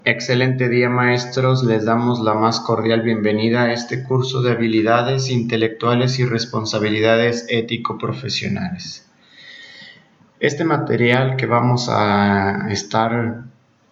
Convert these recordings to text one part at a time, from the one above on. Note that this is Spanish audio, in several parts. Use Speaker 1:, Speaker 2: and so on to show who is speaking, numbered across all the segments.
Speaker 1: Excelente día, maestros. Les damos la más cordial bienvenida a este curso de habilidades intelectuales y responsabilidades ético-profesionales. Este material que vamos a estar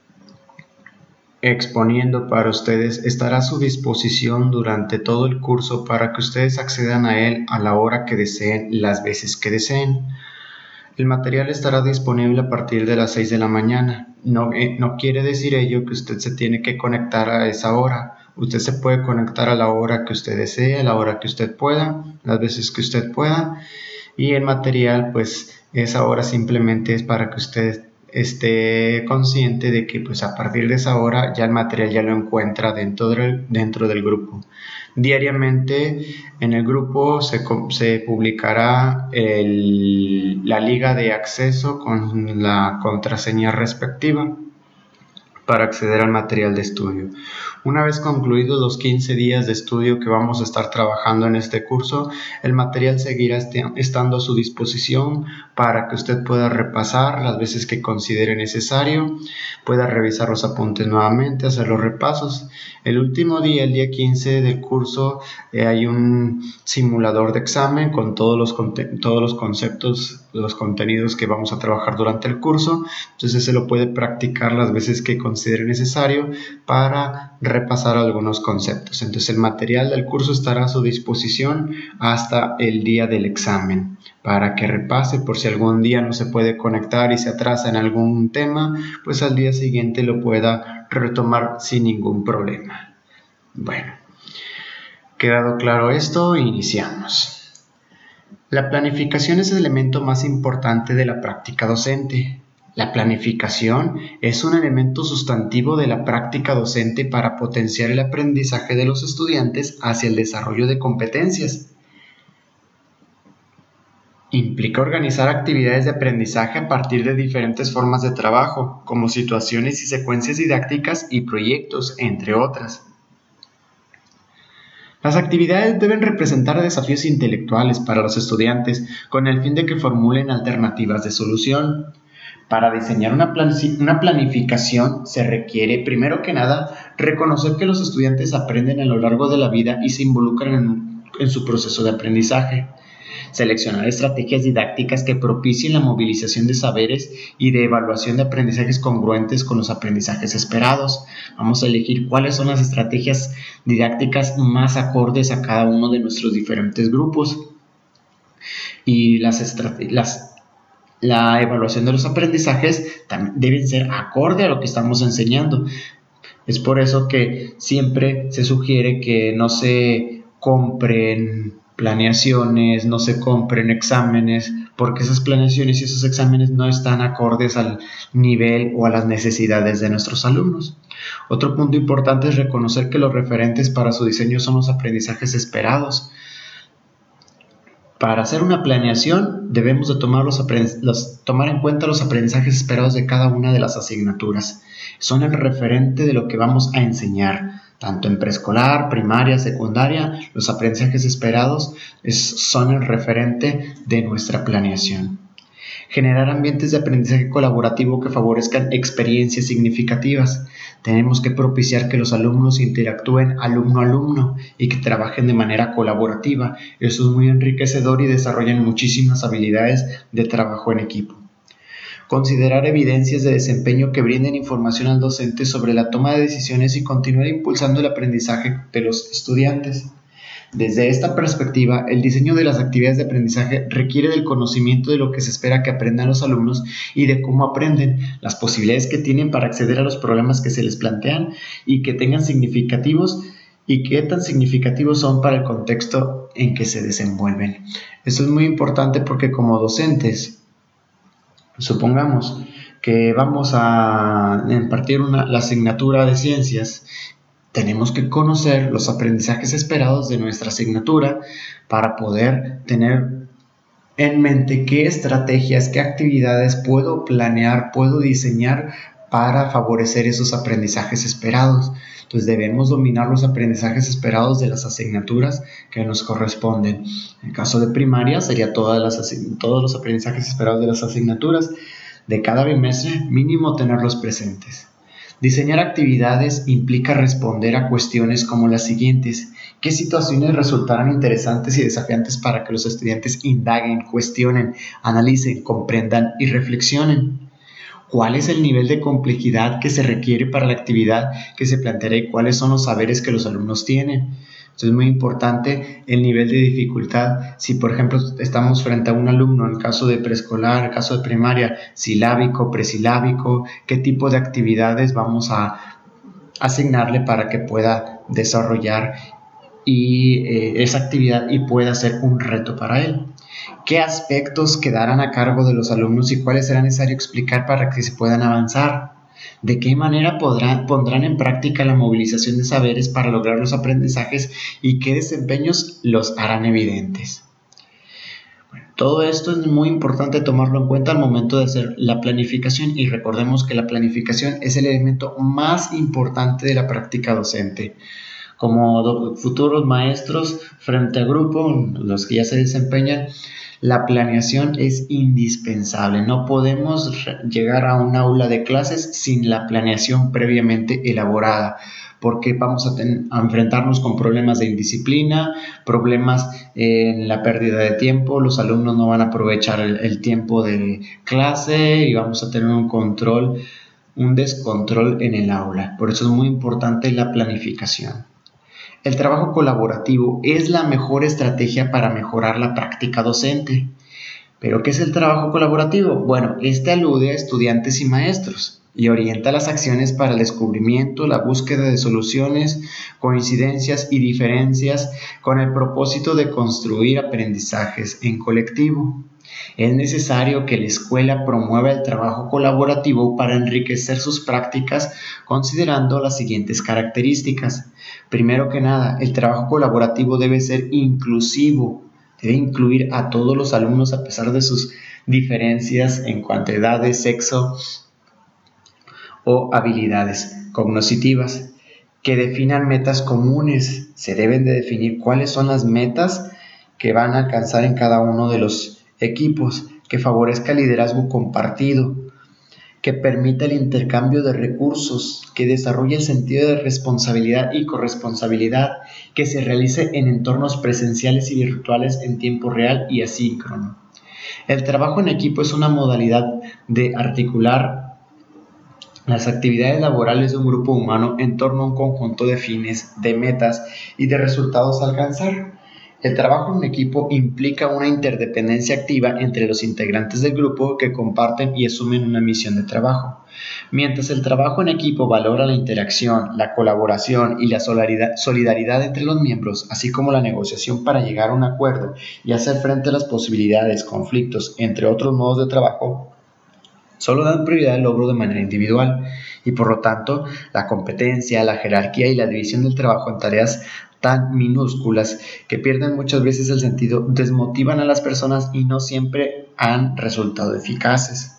Speaker 1: exponiendo para ustedes estará a su disposición durante todo el curso para que ustedes accedan a él a la hora que deseen, las veces que deseen. El material estará disponible a partir de las 6 de la mañana. No quiere decir ello que usted se tiene que conectar a esa hora. Usted se puede conectar a la hora que usted desee, a la hora que usted pueda, las veces que usted pueda. Y el material, pues, esa hora simplemente es para que usted esté consciente de que, pues, a partir de esa hora ya el material ya lo encuentra dentro del grupo. Diariamente en el grupo se publicará la liga de acceso con la contraseña respectiva para acceder al material de estudio. Una vez concluidos los 15 días de estudio que vamos a estar trabajando en este curso, el material seguirá estando a su disposición para que usted pueda repasar las veces que considere necesario, pueda revisar los apuntes nuevamente, hacer los repasos. El último día, el día 15 del curso, hay un simulador de examen con todos los conceptos, los contenidos que vamos a trabajar durante el curso. Entonces se lo puede practicar las veces que considere necesario para repasar algunos conceptos. Entonces el material del curso estará a su disposición hasta el día del examen para que repase. Por si algún día no se puede conectar y se atrasa en algún tema, pues al día siguiente lo pueda retomar sin ningún problema. Bueno, quedado claro esto, iniciamos. La planificación es el elemento más importante de la práctica docente. La planificación es un elemento sustantivo de la práctica docente para potenciar el aprendizaje de los estudiantes hacia el desarrollo de competencias. Implica organizar actividades de aprendizaje a partir de diferentes formas de trabajo, como situaciones y secuencias didácticas y proyectos, entre otras. Las actividades deben representar desafíos intelectuales para los estudiantes con el fin de que formulen alternativas de solución. Para diseñar una planificación se requiere, primero que nada, reconocer que los estudiantes aprenden a lo largo de la vida y se involucran en su proceso de aprendizaje. Seleccionar estrategias didácticas que propicien la movilización de saberes y de evaluación de aprendizajes congruentes con los aprendizajes esperados. Vamos a elegir cuáles son las estrategias didácticas más acordes a cada uno de nuestros diferentes grupos. Y la evaluación de los aprendizajes también deben ser acorde a lo que estamos enseñando. Es por eso que siempre se sugiere que no se compren planeaciones, no se compren exámenes, porque esas planeaciones y esos exámenes no están acordes al nivel o a las necesidades de nuestros alumnos. Otro punto importante es reconocer que los referentes para su diseño son los aprendizajes esperados. Para hacer una planeación debemos de tomar en cuenta los aprendizajes esperados de cada una de las asignaturas. Son el referente de lo que vamos a enseñar. Tanto en preescolar, primaria, secundaria, los aprendizajes esperados son el referente de nuestra planeación. Generar ambientes de aprendizaje colaborativo que favorezcan experiencias significativas. Tenemos que propiciar que los alumnos interactúen alumno-alumno y que trabajen de manera colaborativa. Eso es muy enriquecedor y desarrollan muchísimas habilidades de trabajo en equipo. Considerar evidencias de desempeño que brinden información al docente sobre la toma de decisiones y continuar impulsando el aprendizaje de los estudiantes. Desde esta perspectiva, el diseño de las actividades de aprendizaje requiere del conocimiento de lo que se espera que aprendan los alumnos y de cómo aprenden, las posibilidades que tienen para acceder a los problemas que se les plantean y que tengan significativos y qué tan significativos son para el contexto en que se desenvuelven. Esto es muy importante porque como docentes, supongamos que vamos a impartir la asignatura de ciencias. Tenemos que conocer los aprendizajes esperados de nuestra asignatura para poder tener en mente qué estrategias, qué actividades puedo planear, puedo diseñar para favorecer esos aprendizajes esperados. Entonces debemos dominar los aprendizajes esperados de las asignaturas que nos corresponden. En el caso de primaria sería todos los aprendizajes esperados de las asignaturas de cada bimestre, mínimo tenerlos presentes. Diseñar actividades implica responder a cuestiones como las siguientes: ¿qué situaciones resultarán interesantes y desafiantes para que los estudiantes indaguen, cuestionen, analicen, comprendan y reflexionen? ¿Cuál es el nivel de complejidad que se requiere para la actividad que se planteará y cuáles son los saberes que los alumnos tienen? Esto es muy importante, el nivel de dificultad. Si, por ejemplo, estamos frente a un alumno, en el caso de preescolar, en el caso de primaria, silábico, presilábico, ¿qué tipo de actividades vamos a asignarle para que pueda desarrollar esa actividad y pueda ser un reto para él? ¿Qué aspectos quedarán a cargo de los alumnos y cuáles será necesario explicar para que se puedan avanzar? ¿De qué manera pondrán en práctica la movilización de saberes para lograr los aprendizajes y qué desempeños los harán evidentes? Bueno, todo esto es muy importante tomarlo en cuenta al momento de hacer la planificación, y recordemos que la planificación es el elemento más importante de la práctica docente. Como futuros maestros frente a grupo, los que ya se desempeñan, la planeación es indispensable. No podemos llegar a un aula de clases sin la planeación previamente elaborada, porque vamos a enfrentarnos con problemas de indisciplina, problemas en la pérdida de tiempo, los alumnos no van a aprovechar el tiempo de clase y vamos a tener un descontrol en el aula. Por eso es muy importante la planificación. El trabajo colaborativo es la mejor estrategia para mejorar la práctica docente. ¿Pero qué es el trabajo colaborativo? Bueno, este alude a estudiantes y maestros y orienta las acciones para el descubrimiento, la búsqueda de soluciones, coincidencias y diferencias con el propósito de construir aprendizajes en colectivo. Es necesario que la escuela promueva el trabajo colaborativo para enriquecer sus prácticas considerando las siguientes características. Primero que nada, el trabajo colaborativo debe ser inclusivo, debe incluir a todos los alumnos a pesar de sus diferencias en cuanto a edades, sexo o habilidades cognitivas. Que definan metas comunes. Se deben de definir cuáles son las metas que van a alcanzar en cada uno de los equipos. Que favorezca el liderazgo compartido, que permita el intercambio de recursos, que desarrolle el sentido de responsabilidad y corresponsabilidad, que se realice en entornos presenciales y virtuales en tiempo real y asíncrono. El trabajo en equipo es una modalidad de articular las actividades laborales de un grupo humano en torno a un conjunto de fines, de metas y de resultados a alcanzar. El trabajo en equipo implica una interdependencia activa entre los integrantes del grupo que comparten y asumen una misión de trabajo. Mientras el trabajo en equipo valora la interacción, la colaboración y la solidaridad entre los miembros, así como la negociación para llegar a un acuerdo y hacer frente a las posibilidades, conflictos, entre otros modos de trabajo, solo dan prioridad al logro de manera individual y por lo tanto la competencia, la jerarquía y la división del trabajo en tareas tan minúsculas que pierden muchas veces el sentido, desmotivan a las personas y no siempre han resultado eficaces.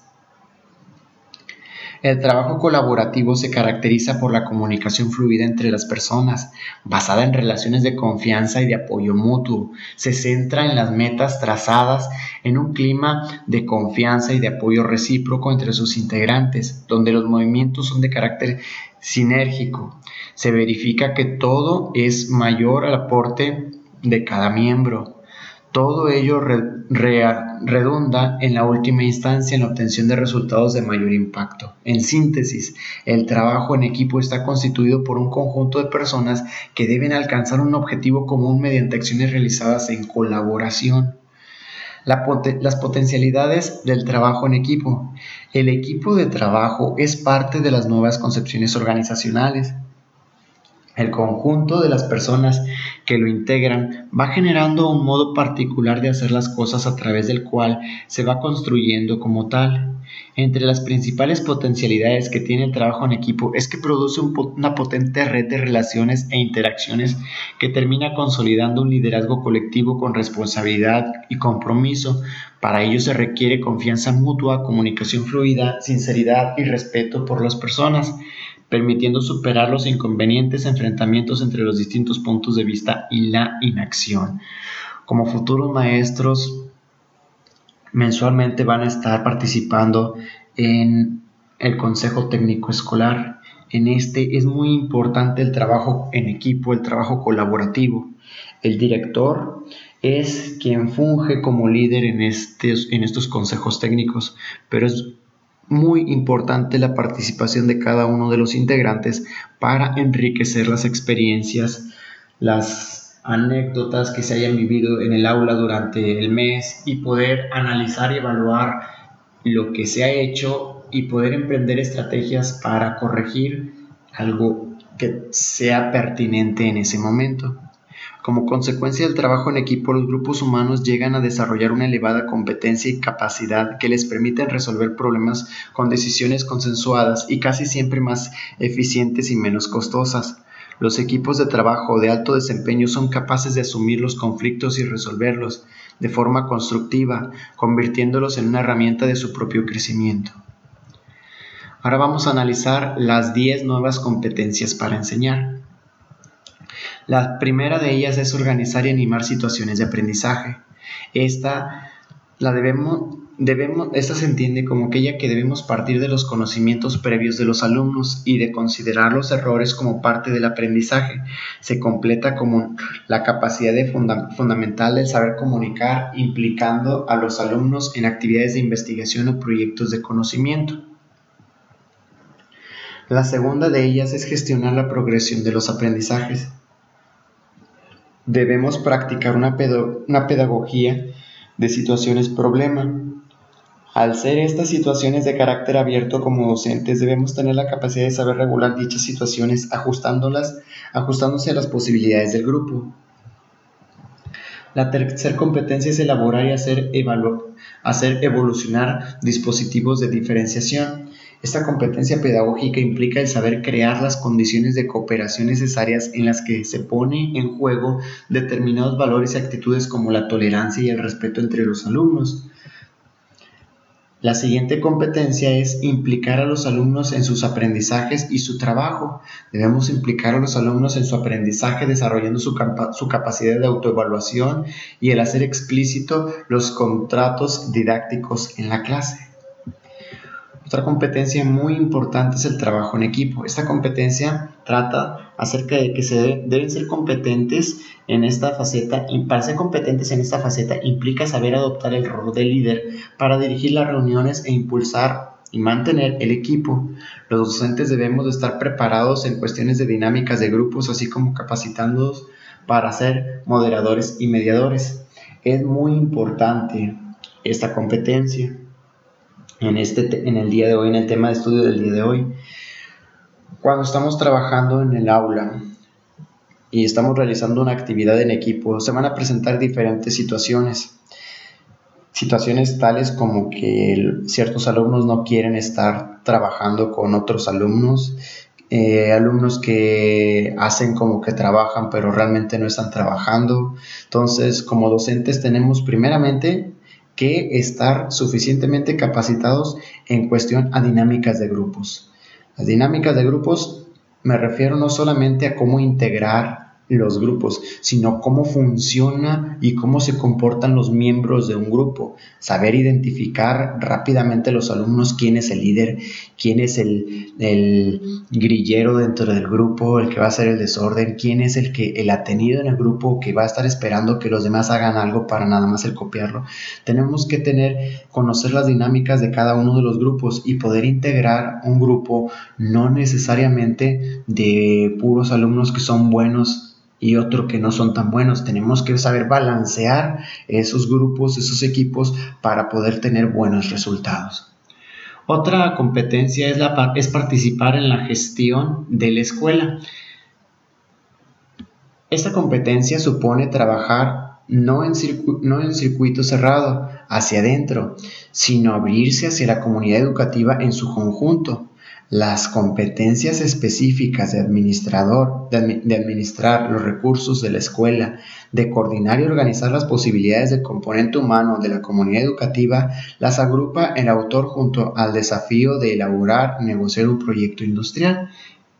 Speaker 1: El trabajo colaborativo se caracteriza por la comunicación fluida entre las personas, basada en relaciones de confianza y de apoyo mutuo. Se centra en las metas trazadas en un clima de confianza y de apoyo recíproco entre sus integrantes, donde los movimientos son de carácter sinérgico. Se verifica que todo es mayor al aporte de cada miembro. Todo ello redunda en la última instancia en la obtención de resultados de mayor impacto. En síntesis, el trabajo en equipo está constituido por un conjunto de personas que deben alcanzar un objetivo común mediante acciones realizadas en colaboración. Las potencialidades del trabajo en equipo. El equipo de trabajo es parte de las nuevas concepciones organizacionales. El conjunto de las personas que lo integran va generando un modo particular de hacer las cosas a través del cual se va construyendo como tal. Entre las principales potencialidades que tiene el trabajo en equipo es que produce una potente red de relaciones e interacciones que termina consolidando un liderazgo colectivo con responsabilidad y compromiso. Para ello se requiere confianza mutua, comunicación fluida, sinceridad y respeto por las personas, permitiendo superar los inconvenientes enfrentamientos entre los distintos puntos de vista y la inacción. Como futuros maestros, mensualmente van a estar participando en el Consejo Técnico Escolar, en este es muy importante el trabajo en equipo, el trabajo colaborativo. El director es quien funge como líder en estos consejos técnicos, pero es muy importante la participación de cada uno de los integrantes para enriquecer las experiencias, las anécdotas que se hayan vivido en el aula durante el mes y poder analizar y evaluar lo que se ha hecho y poder emprender estrategias para corregir algo que sea pertinente en ese momento. Como consecuencia del trabajo en equipo, los grupos humanos llegan a desarrollar una elevada competencia y capacidad que les permiten resolver problemas con decisiones consensuadas y casi siempre más eficientes y menos costosas. Los equipos de trabajo de alto desempeño son capaces de asumir los conflictos y resolverlos de forma constructiva, convirtiéndolos en una herramienta de su propio crecimiento. Ahora vamos a analizar las 10 nuevas competencias para enseñar. La primera de ellas es organizar y animar situaciones de aprendizaje. Esta se entiende como aquella que debemos partir de los conocimientos previos de los alumnos y de considerar los errores como parte del aprendizaje. Se completa como la capacidad fundamental del saber comunicar, implicando a los alumnos en actividades de investigación o proyectos de conocimiento. La segunda de ellas es gestionar la progresión de los aprendizajes. Debemos practicar una pedagogía de situaciones problema. Al ser estas situaciones de carácter abierto, como docentes debemos tener la capacidad de saber regular dichas situaciones ajustándose a las posibilidades del grupo. La tercera competencia es elaborar y hacer evolucionar dispositivos de diferenciación. Esta competencia pedagógica implica el saber crear las condiciones de cooperación necesarias en las que se pone en juego determinados valores y actitudes como la tolerancia y el respeto entre los alumnos. La siguiente competencia es implicar a los alumnos en sus aprendizajes y su trabajo. Debemos implicar a los alumnos en su aprendizaje desarrollando su capacidad de autoevaluación y el hacer explícito los contratos didácticos en la clase. Otra competencia muy importante es el trabajo en equipo. Esta competencia trata acerca de que deben ser competentes en esta faceta, y para ser competentes en esta faceta implica saber adoptar el rol de líder para dirigir las reuniones e impulsar y mantener el equipo. Los docentes debemos de estar preparados en cuestiones de dinámicas de grupos, así como capacitándonos para ser moderadores y mediadores. Es muy importante esta competencia en el día de hoy, en el tema de estudio del día de hoy. Cuando estamos trabajando en el aula y estamos realizando una actividad en equipo, se van a presentar diferentes situaciones tales como que ciertos alumnos no quieren estar trabajando con otros alumnos, alumnos que hacen como que trabajan pero realmente no están trabajando. Entonces, como docentes tenemos primeramente que estar suficientemente capacitados en cuestión a dinámicas de grupos. Las dinámicas de grupos me refiero no solamente a cómo integrar los grupos, sino cómo funciona y cómo se comportan los miembros de un grupo. Saber identificar rápidamente los alumnos quién es el líder, quién es el grillero dentro del grupo, el que va a hacer el desorden, quién es el atenido en el grupo que va a estar esperando que los demás hagan algo para nada más el copiarlo. Tenemos que conocer las dinámicas de cada uno de los grupos y poder integrar un grupo no necesariamente de puros alumnos que son buenos y otro que no son tan buenos. Tenemos que saber balancear esos grupos, esos equipos para poder tener buenos resultados. Otra competencia es participar en la gestión de la escuela. Esta competencia supone trabajar no en circuito cerrado hacia adentro, sino abrirse hacia la comunidad educativa en su conjunto. Las competencias específicas de administrar los recursos de la escuela, de coordinar y organizar las posibilidades del componente humano de la comunidad educativa, las agrupa el autor junto al desafío de elaborar y negociar un proyecto industrial.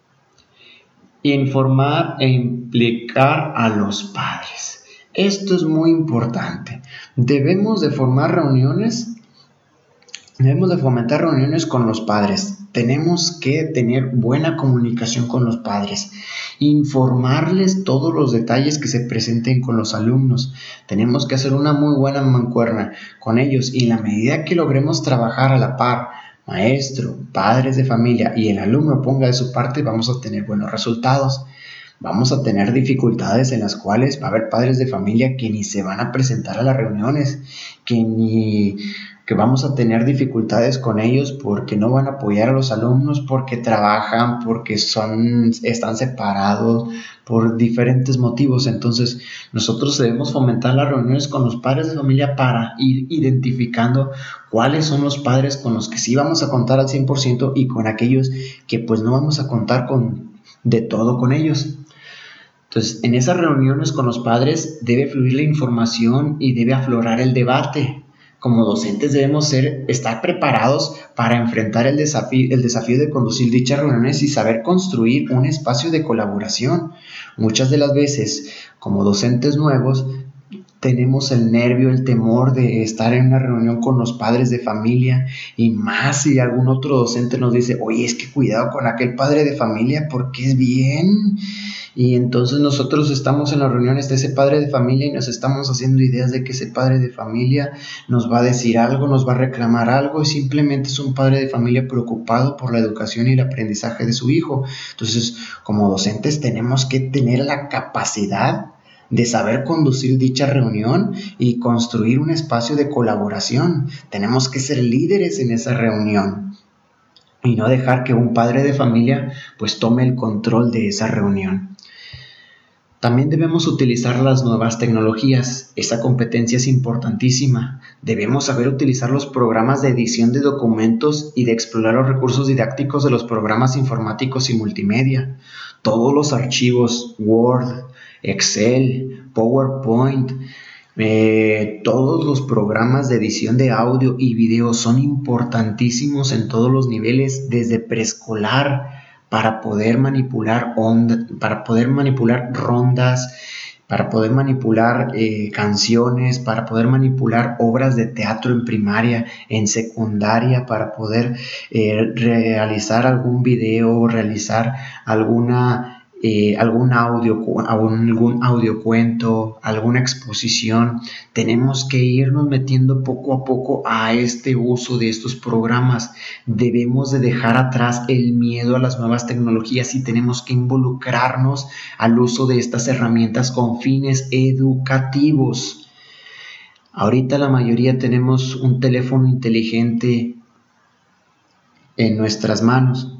Speaker 1: Informar e implicar a los padres. Esto es muy importante. Debemos de fomentar reuniones con los padres. Tenemos que tener buena comunicación con los padres, informarles todos los detalles que se presenten con los alumnos. Tenemos que hacer una muy buena mancuerna con ellos y en la medida que logremos trabajar a la par, maestro, padres de familia y el alumno ponga de su parte, vamos a tener buenos resultados. Vamos a tener dificultades en las cuales va a haber padres de familia que ni se van a presentar a las reuniones, que vamos a tener dificultades con ellos porque no van a apoyar a los alumnos, porque trabajan, porque están separados por diferentes motivos. Entonces, nosotros debemos fomentar las reuniones con los padres de familia para ir identificando cuáles son los padres con los que sí vamos a contar al 100% y con aquellos que pues no vamos a contar de todo con ellos. Entonces, en esas reuniones con los padres debe fluir la información y debe aflorar el debate. Como docentes debemos estar preparados para enfrentar el desafío de conducir dichas reuniones y saber construir un espacio de colaboración. Muchas de las veces, como docentes nuevos, tenemos el nervio, el temor de estar en una reunión con los padres de familia, y más si algún otro docente nos dice, oye, es que cuidado con aquel padre de familia porque es bien. Y entonces nosotros estamos en las reuniones de ese padre de familia y nos estamos haciendo ideas de que ese padre de familia nos va a decir algo, nos va a reclamar algo, y simplemente es un padre de familia preocupado por la educación y el aprendizaje de su hijo. Entonces, como docentes tenemos que tener la capacidad de saber conducir dicha reunión y construir un espacio de colaboración. Tenemos que ser líderes en esa reunión y no dejar que un padre de familia pues tome el control de esa reunión. También debemos utilizar las nuevas tecnologías. Esa competencia es importantísima. Debemos saber utilizar los programas de edición de documentos y de explorar los recursos didácticos de los programas informáticos y multimedia. Todos los archivos Word, Excel, PowerPoint, todos los programas de edición de audio y video son importantísimos en todos los niveles, desde preescolar, para poder manipular para poder manipular rondas, para poder manipular canciones, para poder manipular obras de teatro en primaria, en secundaria, para poder realizar algún video, realizar algún audiocuento, alguna exposición. Tenemos que irnos metiendo poco a poco a este uso de estos programas. Debemos de dejar atrás el miedo a las nuevas tecnologías y tenemos que involucrarnos al uso de estas herramientas con fines educativos. Ahorita la mayoría tenemos un teléfono inteligente en nuestras manos.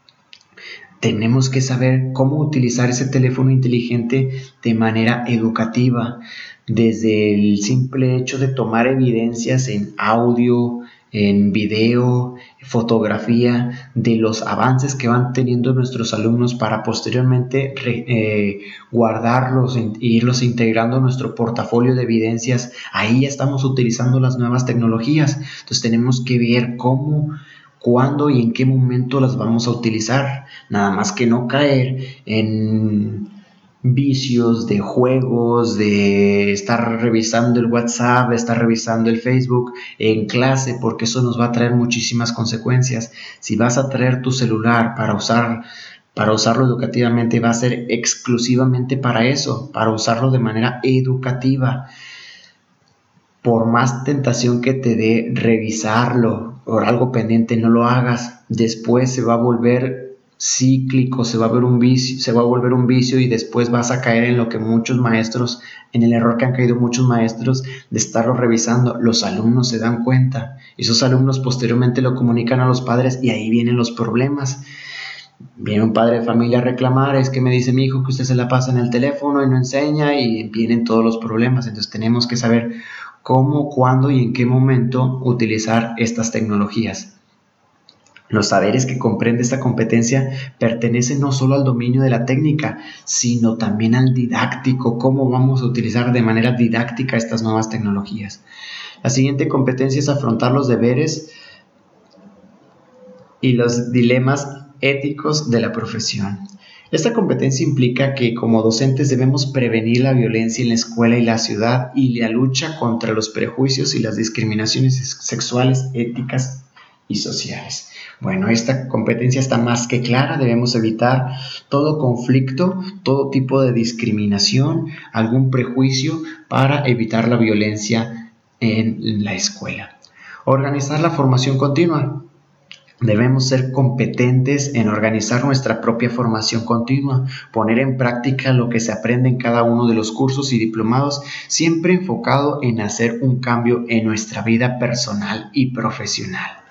Speaker 1: Tenemos que saber cómo utilizar ese teléfono inteligente de manera educativa, desde el simple hecho de tomar evidencias en audio, en video, fotografía, de los avances que van teniendo nuestros alumnos para posteriormente guardarlos e irlos integrando a nuestro portafolio de evidencias. Ahí ya estamos utilizando las nuevas tecnologías. Entonces tenemos que ver cómo, cuándo y en qué momento las vamos a utilizar. Nada más que no caer en vicios de juegos, de estar revisando el WhatsApp, de estar revisando el Facebook en clase, porque eso nos va a traer muchísimas consecuencias. Si vas a traer tu celular para usarlo educativamente, va a ser exclusivamente para eso, para usarlo de manera educativa. Por más tentación que te dé revisarlo por algo pendiente, no lo hagas. Después se va a volver cíclico, se va a volver un vicio y después vas a caer en lo que en el error que han caído muchos maestros de estarlo revisando. Los alumnos se dan cuenta y esos alumnos posteriormente lo comunican a los padres y ahí vienen los problemas. Viene un padre de familia a reclamar, es que me dice mi hijo que usted se la pasa en el teléfono y no enseña, y vienen todos los problemas. Entonces tenemos que saber cómo, cuándo y en qué momento utilizar estas tecnologías. Los saberes que comprende esta competencia pertenecen no solo al dominio de la técnica, sino también al didáctico, cómo vamos a utilizar de manera didáctica estas nuevas tecnologías. La siguiente competencia es afrontar los deberes y los dilemas éticos de la profesión. Esta competencia implica que como docentes debemos prevenir la violencia en la escuela y la ciudad y la lucha contra los prejuicios y las discriminaciones sexuales, éticas y sociales. Bueno, esta competencia está más que clara. Debemos evitar todo conflicto, todo tipo de discriminación, algún prejuicio para evitar la violencia en la escuela. Organizar la formación continua. Debemos ser competentes en organizar nuestra propia formación continua, poner en práctica lo que se aprende en cada uno de los cursos y diplomados, siempre enfocado en hacer un cambio en nuestra vida personal y profesional.